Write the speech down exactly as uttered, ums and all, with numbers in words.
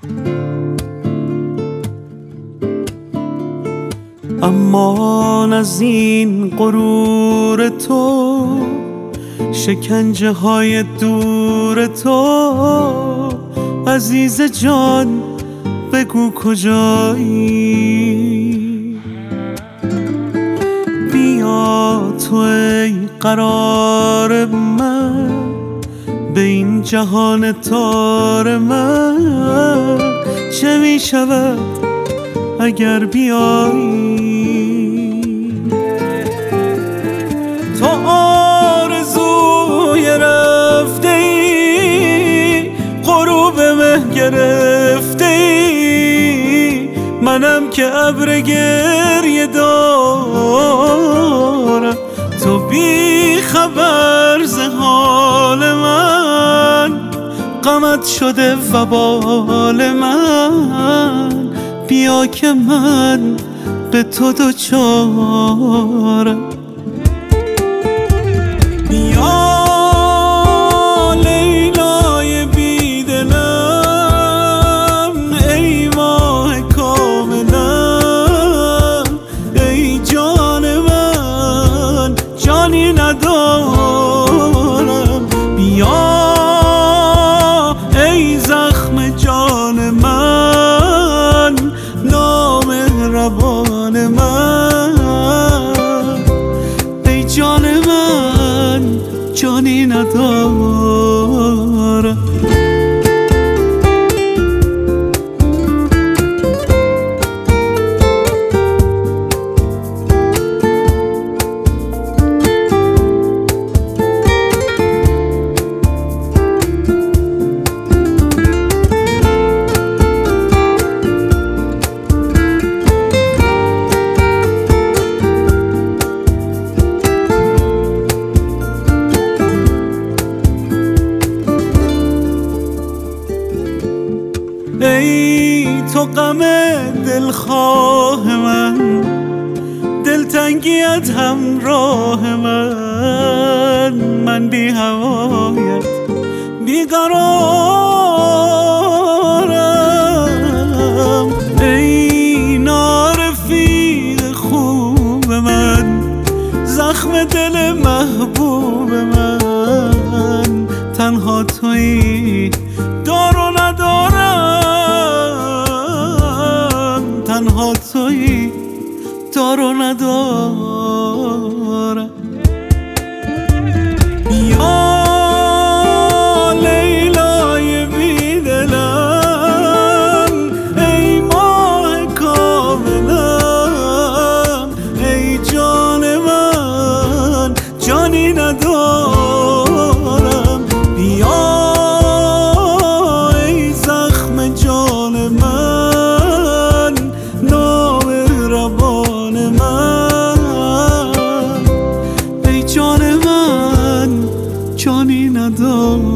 امان از این غرور تو، شکنجه های دور تو، عزیز جان بگو کجایی؟ بیا تو ای قرار من، به این جهان تار من چه می شود اگر بیایی؟ تو آرزوی رفته ای، غروب مه گرفته ای، منم که ابر گریه دارم، تو بی خبر ز حال من، غمت شده وبال من، بیا که من به تو دوچارم. بیا لیلای بیدلم، ای ماه کاملم، ای جان من جانی ندارم. بیا ای زخم جان من، نامهربان من، ای جان من جانی ندارم. ای تو غم دلخواه من، دلتنگیت همراه من، من بی هوایت بیقرارم. ای نارفیق خوب من، زخم دل محبوب من، تنها تویی دار و ندارم، تنها تویی دار و ندارم. بیا لیلای بیدلم، ای ماه کاملم، ای جان من جانی ندارم. بیا ای زخم جان من، نامهربان من، ای جان من جانی ندارم.